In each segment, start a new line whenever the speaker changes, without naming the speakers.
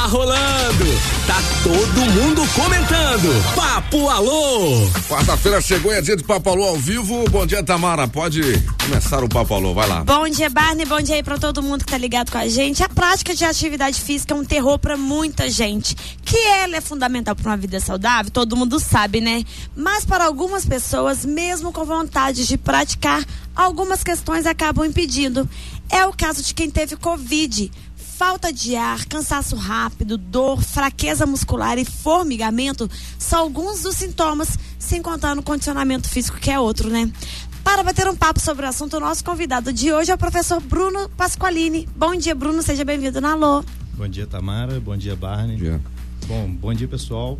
rolando, tá todo mundo comentando. Papo Alô.
Quarta-feira chegou e é dia de Papo Alô ao vivo. Bom dia, Tamara. Pode começar o Papo Alô, vai lá.
Bom dia, Barney. Bom dia aí pra todo mundo que tá ligado com a gente. A prática de atividade física é um terror pra muita gente. Que ela é fundamental pra uma vida saudável, todo mundo sabe, né? Mas para algumas pessoas, mesmo com vontade de praticar, algumas questões acabam impedindo. É o caso de quem teve Covid. Falta de ar, cansaço rápido, dor, fraqueza muscular e formigamento são alguns dos sintomas, sem contar no condicionamento físico, que é outro, né? Para bater um papo sobre o assunto, o nosso convidado de hoje é o professor Bruno Pasqualini. Bom dia, Bruno, seja bem-vindo na Alô.
Bom dia, Tamara, bom dia, Barney.
Bom dia.
Bom dia, pessoal.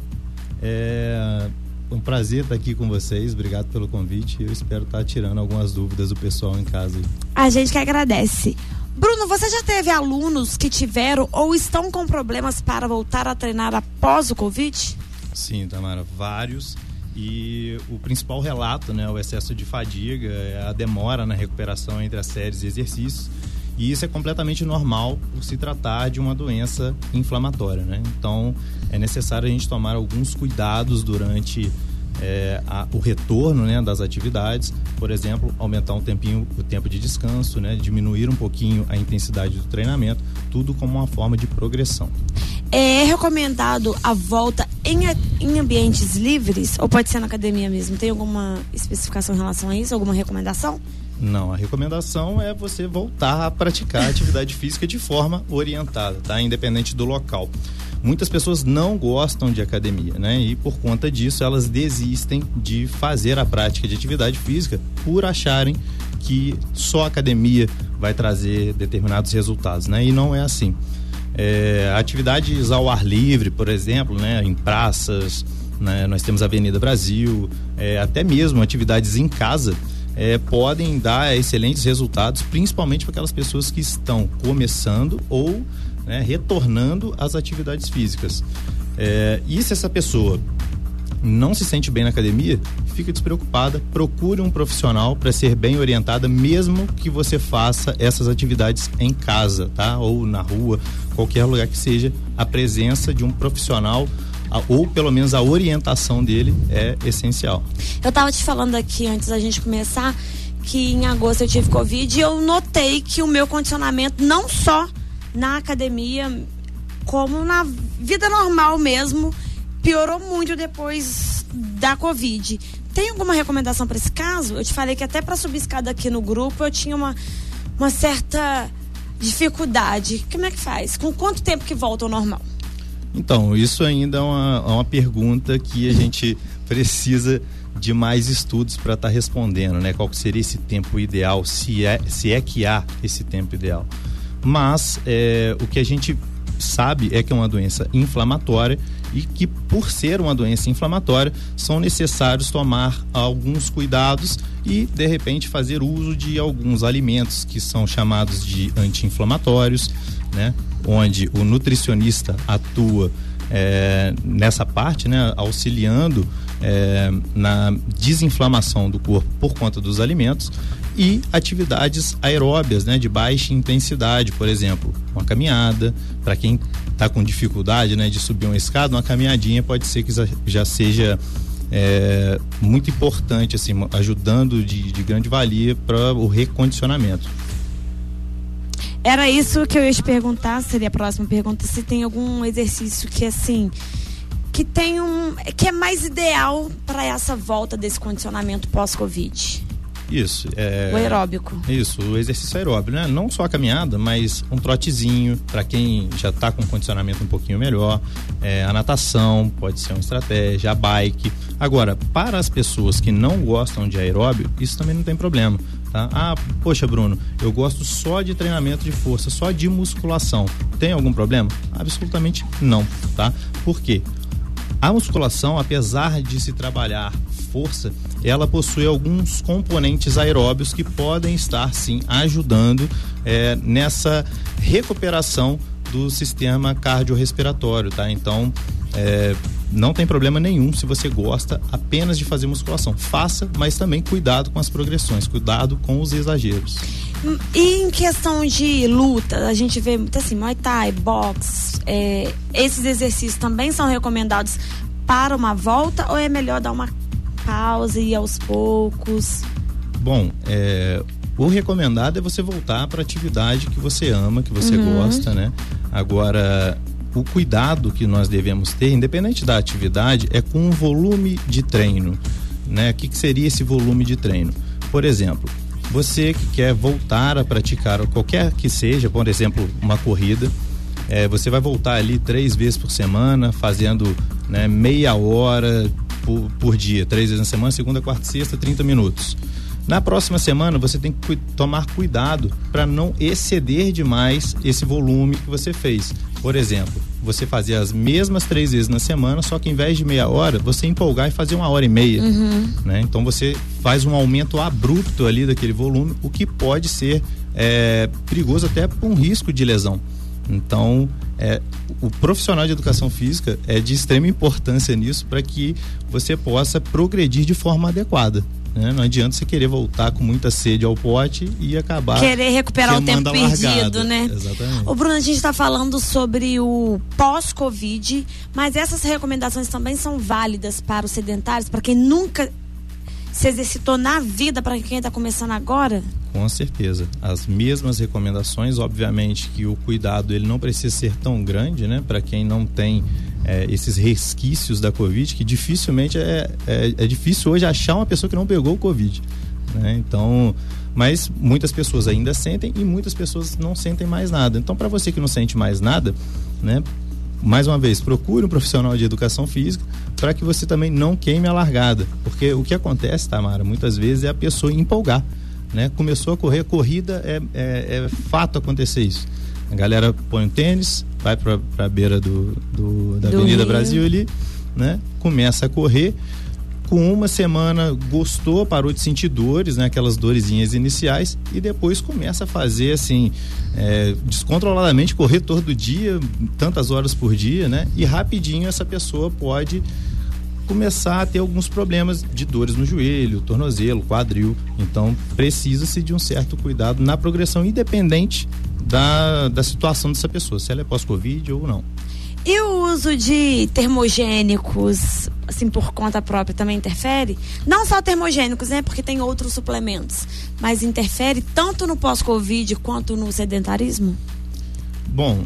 É um prazer estar aqui com vocês, obrigado pelo convite. Eu espero estar tirando algumas dúvidas do pessoal em casa.
A gente que agradece. Bruno, você já teve alunos que tiveram ou estão com problemas para voltar a treinar após o Covid?
Sim, Tamara, vários. E o principal relato, né, o excesso de fadiga, a demora na recuperação entre as séries de exercícios. E isso é completamente normal por se tratar de uma doença inflamatória, né? Então, é necessário a gente tomar alguns cuidados durante o retorno, né, das atividades. Por exemplo, aumentar o tempo de descanso, né, diminuir um pouquinho a intensidade do treinamento, tudo como uma forma de progressão.
É recomendado a volta em ambientes livres ou pode ser na academia mesmo? Tem alguma especificação em relação a isso? Alguma recomendação?
Não, a recomendação é você voltar a praticar atividade física de forma orientada, tá? Independente do local. Muitas pessoas não gostam de academia, né? E por conta disso elas desistem de fazer a prática de atividade física por acharem que só a academia vai trazer determinados resultados, né? E não é assim. Atividades ao ar livre, por exemplo, né? Em praças, né? Nós temos a Avenida Brasil, até mesmo atividades em casa, podem dar excelentes resultados, principalmente para aquelas pessoas que estão começando ou, né, retornando às atividades físicas. E se essa pessoa não se sente bem na academia, fica despreocupada, procure um profissional para ser bem orientada, mesmo que você faça essas atividades em casa, tá? Ou na rua, qualquer lugar que seja, a presença de um profissional ou pelo menos a orientação dele é essencial.
Eu tava te falando aqui antes da gente começar que em agosto eu tive Covid e eu notei que o meu condicionamento, não só na academia, como na vida normal mesmo, piorou muito depois da Covid. Tem alguma recomendação para esse caso? Eu te falei que até para subir escada aqui no grupo eu tinha uma certa dificuldade. Como é que faz? Com quanto tempo que volta ao normal?
Então, isso ainda é uma pergunta que a gente precisa de mais estudos para estar respondendo, né? Qual que seria esse tempo ideal, se é que há esse tempo ideal. Mas o que a gente sabe é que é uma doença inflamatória e que, por ser uma doença inflamatória, são necessários tomar alguns cuidados e, de repente, fazer uso de alguns alimentos que são chamados de anti-inflamatórios, né? Onde o nutricionista atua nessa parte, né? Auxiliando na desinflamação do corpo por conta dos alimentos, e atividades aeróbias, né? De baixa intensidade, por exemplo, uma caminhada. Para quem está com dificuldade, né, de subir uma escada, uma caminhadinha pode ser que já seja muito importante, assim, ajudando de grande valia para o recondicionamento.
Era isso que eu ia te perguntar, seria a próxima pergunta, se tem algum exercício que, assim, que é mais ideal para essa volta desse condicionamento pós-Covid.
Isso.
O aeróbico.
Isso, o exercício aeróbico, né? Não só a caminhada, mas um trotezinho, para quem já está com um condicionamento um pouquinho melhor. A natação pode ser uma estratégia, a bike. Agora, para as pessoas que não gostam de aeróbico, isso também não tem problema, tá? Poxa, Bruno, eu gosto só de treinamento de força, só de musculação. Tem algum problema? Absolutamente não, tá? Por quê? A musculação, apesar de se trabalhar força, ela possui alguns componentes aeróbios que podem estar, sim, ajudando nessa recuperação do sistema cardiorrespiratório, tá? Então, não tem problema nenhum se você gosta apenas de fazer musculação. Faça, mas também cuidado com as progressões, cuidado com os exageros.
E em questão de luta, a gente vê muito assim, Muay Thai, boxe, esses exercícios também são recomendados para uma volta ou é melhor dar uma pausa e ir aos poucos?
Bom, o recomendado é você voltar para a atividade que você ama, que você gosta, né? Agora, o cuidado que nós devemos ter, independente da atividade, é com o volume de treino, né? O que seria esse volume de treino? Por exemplo, você que quer voltar a praticar qualquer que seja, por exemplo, uma corrida, você vai voltar ali 3 vezes por semana, fazendo, né, meia hora por dia, 3 vezes na semana, segunda, quarta e sexta, 30 minutos. Na próxima semana você tem que tomar cuidado para não exceder demais esse volume que você fez. Por exemplo, você fazer as mesmas 3 vezes na semana, só que em vez de meia hora, você empolgar e fazer 1h30. Né? Então você faz um aumento abrupto ali daquele volume, o que pode ser perigoso até por um risco de lesão. Então, o profissional de educação física é de extrema importância nisso para que você possa progredir de forma adequada. Né? Não adianta você querer voltar com muita sede ao pote e acabar
querer recuperar o tempo perdido,
largada,
né?
Exatamente.
Ô Bruno, a gente está falando sobre o pós-Covid, mas essas recomendações também são válidas para os sedentários, para quem nunca se exercitou na vida, para quem está começando agora?
Com certeza. As mesmas recomendações, obviamente que o cuidado ele não precisa ser tão grande, né? Para quem não tem esses resquícios da Covid, que dificilmente é difícil hoje achar uma pessoa que não pegou o Covid, né? Então, mas muitas pessoas ainda sentem e muitas pessoas não sentem mais nada. Então, para você que não sente mais nada, né? Mais uma vez, procure um profissional de educação física para que você também não queime a largada, porque o que acontece, Tamara, muitas vezes é a pessoa empolgar, né? Começou a correr, corrida é fato acontecer isso. A galera põe um tênis, vai para a beira da Avenida Brasil ali, né? Começa a correr, com uma semana gostou, parou de sentir dores, né? Aquelas dorezinhas iniciais, e depois começa a fazer assim, descontroladamente, correr todo dia, tantas horas por dia, né? E rapidinho essa pessoa pode começar a ter alguns problemas de dores no joelho, tornozelo, quadril. Então precisa-se de um certo cuidado na progressão, independente da situação dessa pessoa, se ela é pós-Covid ou não.
E o uso de termogênicos, assim, por conta própria, também interfere? Não só termogênicos, né? Porque tem outros suplementos, mas interfere tanto no pós-Covid quanto no sedentarismo?
Bom,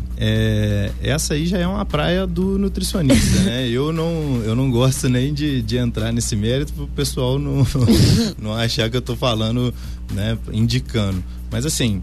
essa aí já é uma praia do nutricionista, né? Eu não gosto nem de entrar nesse mérito para o pessoal não achar que eu estou falando, né, indicando. Mas assim,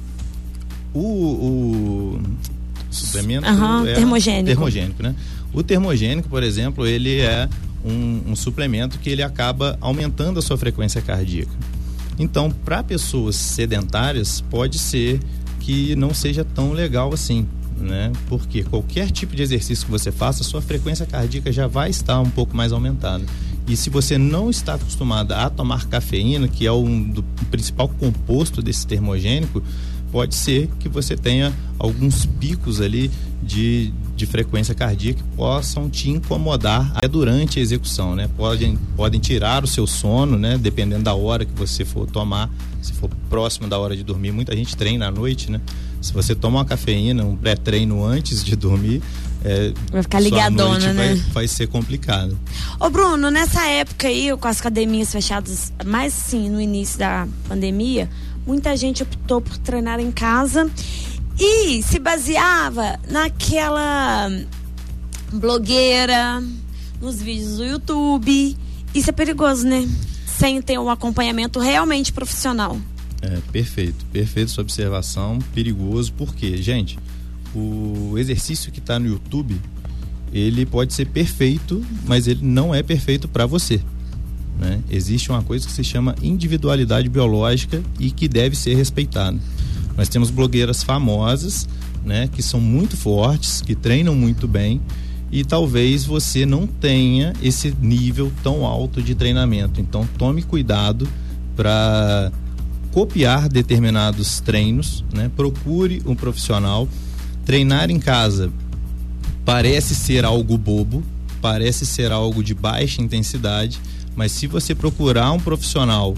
o suplemento termogênico, né? O termogênico, por exemplo, ele é um suplemento que ele acaba aumentando a sua frequência cardíaca. Então, para pessoas sedentárias, pode ser que não seja tão legal assim, né? Porque qualquer tipo de exercício que você faça, sua frequência cardíaca já vai estar um pouco mais aumentada. E se você não está acostumada a tomar cafeína, que é do principal composto desse termogênico, pode ser que você tenha alguns picos ali de frequência cardíaca que possam te incomodar durante a execução, né? Podem tirar o seu sono, né? Dependendo da hora que você for tomar, se for próximo da hora de dormir. Muita gente treina à noite, né? Se você toma uma cafeína, um pré-treino antes de dormir,
vai ficar ligadona, né?
Vai ser complicado.
Ô Bruno, nessa época aí, com as academias fechadas, mais sim no início da pandemia, muita gente optou por treinar em casa e se baseava naquela blogueira, nos vídeos do YouTube. Isso é perigoso, né? Sem ter um acompanhamento realmente profissional.
Perfeito sua observação. Perigoso porque, gente, o exercício que está no YouTube, ele pode ser perfeito, mas ele não é perfeito para você, né? Existe uma coisa que se chama individualidade biológica e que deve ser respeitada. Nós temos blogueiras famosas, né, que são muito fortes, que treinam muito bem, e talvez você não tenha esse nível tão alto de treinamento. Então tome cuidado para copiar determinados treinos, né? Procure um profissional. Treinar em casa parece ser algo bobo, parece ser algo de baixa intensidade, mas se você procurar um profissional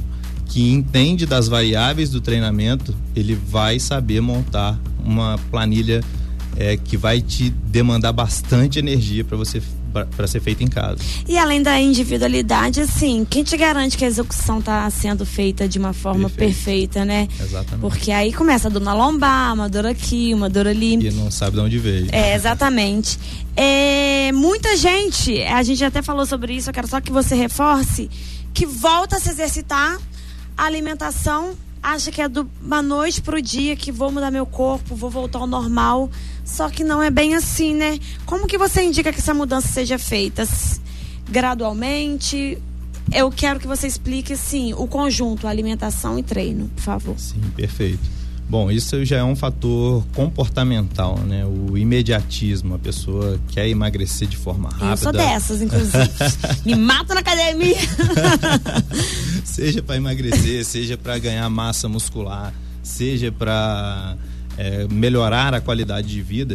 que entende das variáveis do treinamento, ele vai saber montar uma planilha que vai te demandar bastante energia para ser feita em casa.
E além da individualidade, assim, quem te garante que a execução está sendo feita de uma forma perfeita, né?
Exatamente.
Porque aí começa a dor na lombar, uma dor aqui, uma dor ali.
E não sabe de onde veio.
Exatamente. Muita gente, a gente até falou sobre isso, eu quero só que você reforce, que volta a se exercitar, a alimentação acha que é de uma noite pro dia, que vou mudar meu corpo, vou voltar ao normal, só que não é bem assim, né? Como que você indica que essa mudança seja feita? Gradualmente? Eu quero que você explique, assim, o conjunto, alimentação e treino, por favor.
Sim, perfeito. Bom, isso já é um fator comportamental, né? O imediatismo, a pessoa quer emagrecer de forma rápida.
Eu sou dessas, inclusive. Me mato na academia.
Seja para emagrecer, seja para ganhar massa muscular, seja para melhorar a qualidade de vida.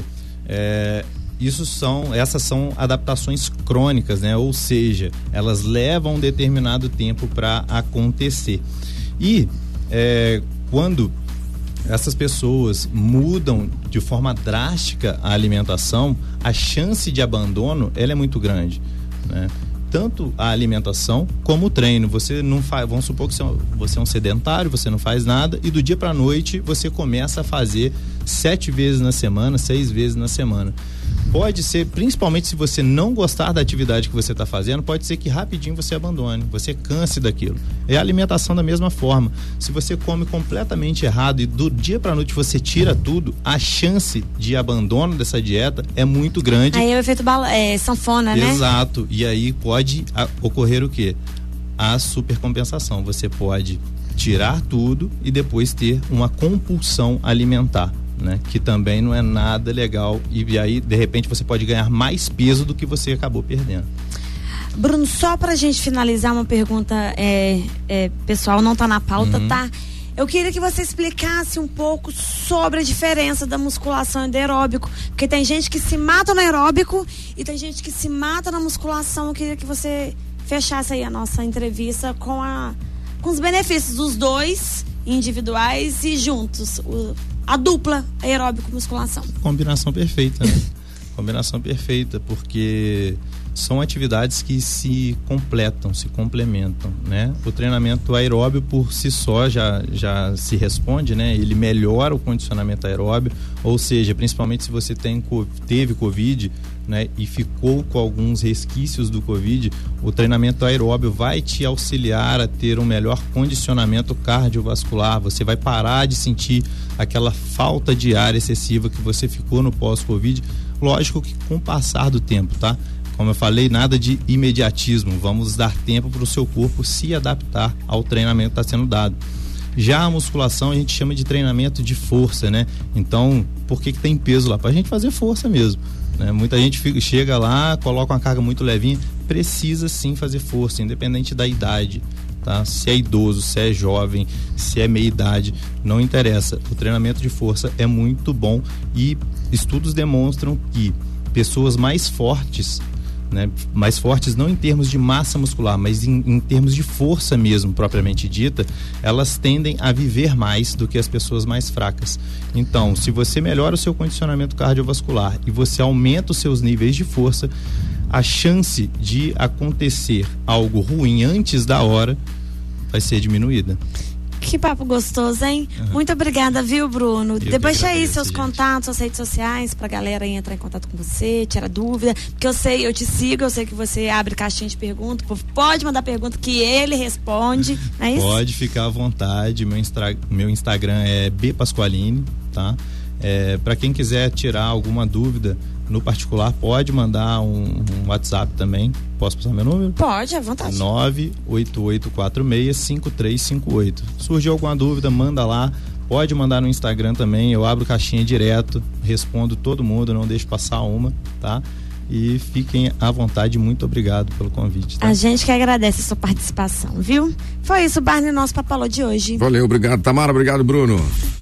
Essas são adaptações crônicas, né? Ou seja, elas levam um determinado tempo para acontecer. E quando essas pessoas mudam de forma drástica a alimentação, a chance de abandono ela é muito grande, né? Tanto a alimentação como o treino. Você não faz, vamos supor que você é um sedentário, você não faz nada e do dia para a noite você começa a fazer 7 vezes na semana, 6 vezes na semana. Pode ser, principalmente se você não gostar da atividade que você está fazendo, pode ser que rapidinho você abandone, você canse daquilo. É a alimentação da mesma forma. Se você come completamente errado e do dia para a noite você tira tudo, a chance de abandono dessa dieta é muito grande.
Aí é o efeito sanfona, né?
Exato. E aí pode ocorrer o quê? A supercompensação. Você pode tirar tudo e depois ter uma compulsão alimentar, né? Que também não é nada legal e aí de repente você pode ganhar mais peso do que você acabou perdendo.
Bruno, só pra gente finalizar uma pergunta pessoal, não tá na pauta, tá? Eu queria que você explicasse um pouco sobre a diferença da musculação e do aeróbico, porque tem gente que se mata no aeróbico e tem gente que se mata na musculação. Eu queria que você fechasse aí a nossa entrevista com os benefícios dos dois individuais e juntos, a dupla aeróbico-musculação.
Combinação perfeita, né? Combinação perfeita, porque são atividades que se completam, se complementam, né? O treinamento aeróbio por si só já se responde, né? Ele melhora o condicionamento aeróbio, ou seja, principalmente se você teve Covid, né? E ficou com alguns resquícios do Covid, o treinamento aeróbio vai te auxiliar a ter um melhor condicionamento cardiovascular. Você vai parar de sentir aquela falta de ar excessiva que você ficou no pós-Covid. Lógico que com o passar do tempo, tá? Como eu falei, nada de imediatismo. Vamos dar tempo para o seu corpo se adaptar ao treinamento que está sendo dado. Já a musculação a gente chama de treinamento de força, né? Então, por que tem peso lá? Para a gente fazer força mesmo, né? Muita gente chega lá, coloca uma carga muito levinha. Precisa sim fazer força, independente da idade, tá? Se é idoso, se é jovem, se é meia idade, não interessa. O treinamento de força é muito bom e estudos demonstram que pessoas mais fortes, né, mais fortes não em termos de massa muscular, mas em termos de força mesmo, propriamente dita, elas tendem a viver mais do que as pessoas mais fracas. Então, se você melhora o seu condicionamento cardiovascular e você aumenta os seus níveis de força, a chance de acontecer algo ruim antes da hora vai ser diminuída.
Que papo gostoso, hein? Muito obrigada, viu, Bruno? Depois deixa aí seus contatos, suas redes sociais, pra galera entrar em contato com você, tirar dúvida, porque eu te sigo, eu sei que você abre caixinha de perguntas, pode mandar pergunta que ele responde, não é isso?
Pode ficar à vontade, meu Instagram é bpasqualini, tá? Pra quem quiser tirar alguma dúvida no particular, pode mandar um WhatsApp também. Posso passar meu número?
Pode, à vontade.
988465358. Surgiu alguma dúvida, manda lá. Pode mandar no Instagram também, eu abro caixinha direto, respondo todo mundo, não deixo passar uma, tá? E fiquem à vontade, muito obrigado pelo convite, tá?
A gente que agradece a sua participação, viu? Foi isso, Barney, nosso Papo Alô de hoje.
Valeu, obrigado, Tamara, obrigado, Bruno.